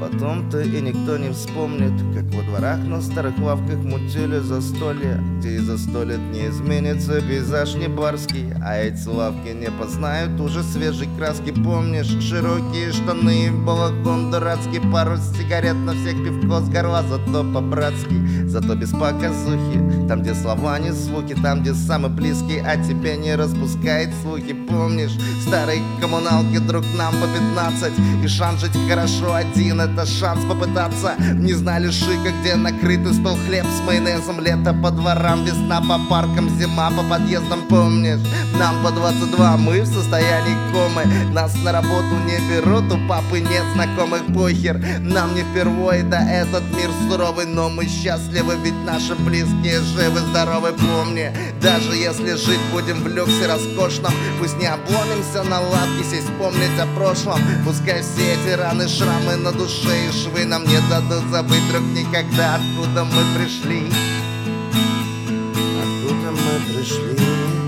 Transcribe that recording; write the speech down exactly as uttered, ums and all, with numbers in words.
Потом-то и никто не вспомнит, как во дворах на старых лавках мутили застолья, где и за сто лет не изменится пейзаж не барский, а эти лавки не познают уже свежей краски. Помнишь, широкие штаны, балахон дурацкий, пару сигарет на всех, пивко с горла, зато по-братски, зато без показухи. Там, где слова не звуки, там, где самый близкий, а тебе не распускает слухи. Помнишь, старые коммуналки, друг нам по пятнадцать, и шанс жить хорошо один — это шанс попытаться. Не знали шика, где накрытый стол, хлеб с майонезом, лето по дворам, весна по паркам, зима по подъездам. Помнишь, нам по двадцать два, мы в состоянии комы, нас на работу не берут, у папы нет знакомых, похер, нам не впервой, да этот мир суровый, но мы счастливы, ведь наши близкие живы, здоровы. Помни, даже если жить будем в люксе роскошном, пусть не обломимся на лавке, сесть вспомнить о прошлом. Пускай все эти раны, шрамы на душе и швы нам не дадут забыть друг никогда, откуда мы пришли, откуда мы пришли.